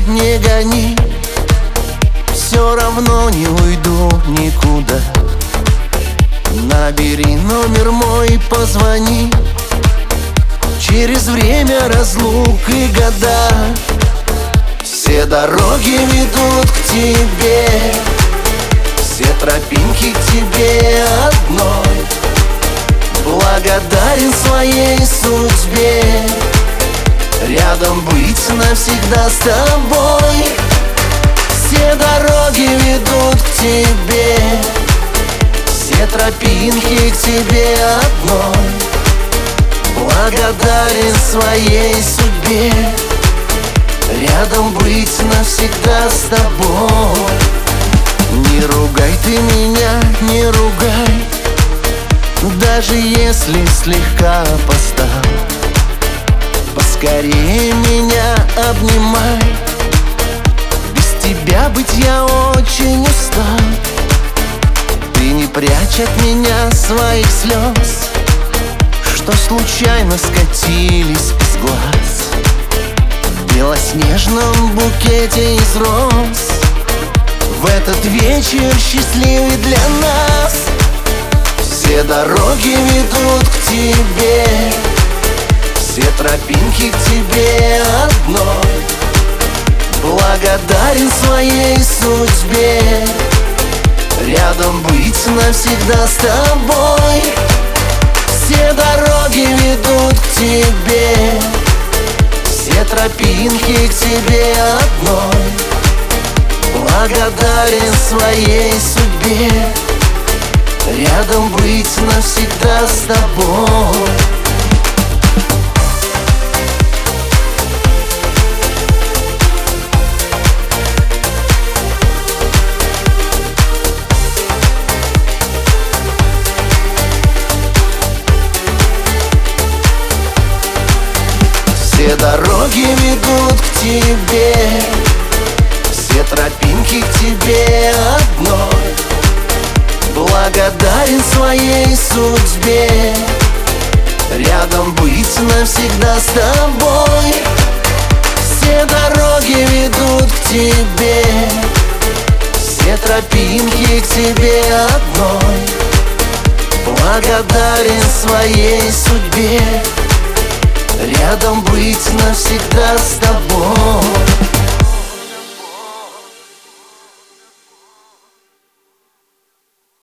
не гони, все равно не уйду никуда. Набери номер мой, позвони. Через время разлук и года все дороги ведут к тебе, все тропинки к тебе одной. Благодарен своей судьбе рядом быть навсегда с тобой. Все дороги ведут к тебе, все тропинки к тебе одной. Благодарен своей судьбе рядом быть навсегда с тобой. Не ругай ты меня, не ругай, даже если слегка опоздал. Поскорее меня обнимай, без тебя быть я очень устал. Ты не прячь от меня своих слез, что случайно скатились из глаз. В белоснежном букете из роз в этот вечер счастливый для нас. Все дороги ведут к тебе, все тропинки к тебе одной. Благодарен своей судьбе рядом быть навсегда с тобой. Все дороги ведут к тебе, все тропинки к тебе одной. Благодарен своей судьбе рядом быть навсегда с тобой. Все дороги ведут к тебе, все тропинки к тебе одной. Благодарен своей судьбе рядом быть навсегда с тобой. Все дороги ведут к тебе, все тропинки к тебе одной. Благодарен своей судьбе рядом быть навсегда с тобой.